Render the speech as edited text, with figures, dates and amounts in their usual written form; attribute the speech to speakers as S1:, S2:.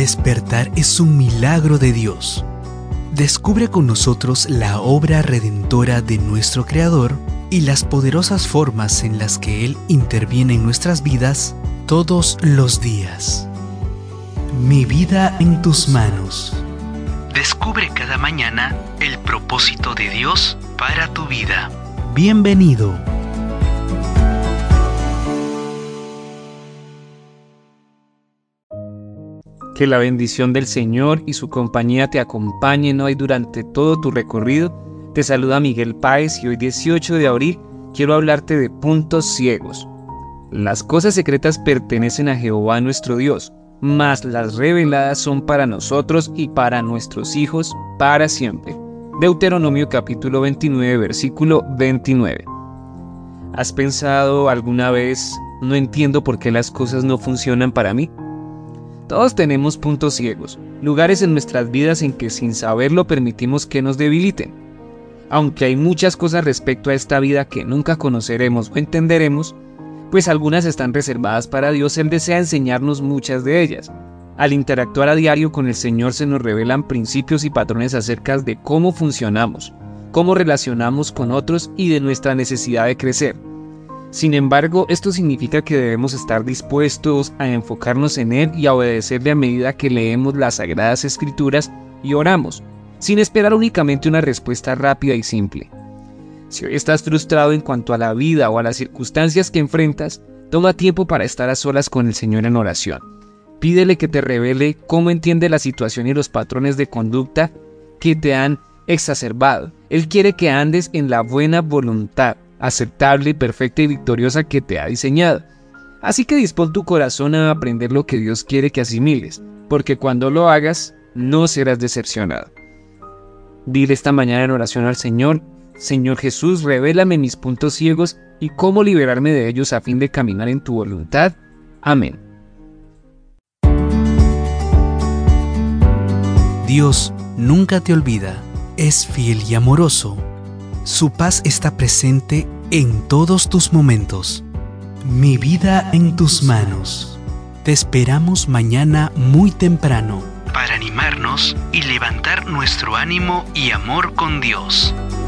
S1: Despertar es un milagro de Dios. Descubre con nosotros la obra redentora de nuestro Creador y las poderosas formas en las que Él interviene en nuestras vidas todos los días. Mi vida en tus manos. Descubre cada mañana el propósito de Dios para tu vida. Bienvenido.
S2: Que la bendición del Señor y su compañía te acompañen hoy durante todo tu recorrido. Te saluda Miguel Páez y hoy 18 de abril quiero hablarte de puntos ciegos. Las cosas secretas pertenecen a Jehová nuestro Dios, mas las reveladas son para nosotros y para nuestros hijos para siempre. Deuteronomio capítulo 29, versículo 29. ¿Has pensado alguna vez, no entiendo por qué las cosas no funcionan para mí? Todos tenemos puntos ciegos, lugares en nuestras vidas en que sin saberlo permitimos que nos debiliten. Aunque hay muchas cosas respecto a esta vida que nunca conoceremos o entenderemos, pues algunas están reservadas para Dios. Él desea enseñarnos muchas de ellas. Al interactuar a diario con el Señor se nos revelan principios y patrones acerca de cómo funcionamos, cómo relacionamos con otros y de nuestra necesidad de crecer. Sin embargo, esto significa que debemos estar dispuestos a enfocarnos en Él y a obedecerle a medida que leemos las Sagradas Escrituras y oramos, sin esperar únicamente una respuesta rápida y simple. Si hoy estás frustrado en cuanto a la vida o a las circunstancias que enfrentas, toma tiempo para estar a solas con el Señor en oración. Pídele que te revele cómo entiende la situación y los patrones de conducta que te han exacerbado. Él quiere que andes en la buena voluntad, aceptable, perfecta y victoriosa que te ha diseñado. Así que dispón tu corazón a aprender lo que Dios quiere que asimiles, porque cuando lo hagas, no serás decepcionado. Dile esta mañana en oración al Señor: Señor Jesús, revélame mis puntos ciegos y cómo liberarme de ellos a fin de caminar en tu voluntad. Amén.
S1: Dios nunca te olvida, es fiel y amoroso. Su paz está presente en todos tus momentos. Mi vida en tus manos. Te esperamos mañana muy temprano para animarnos y levantar nuestro ánimo y amor con Dios.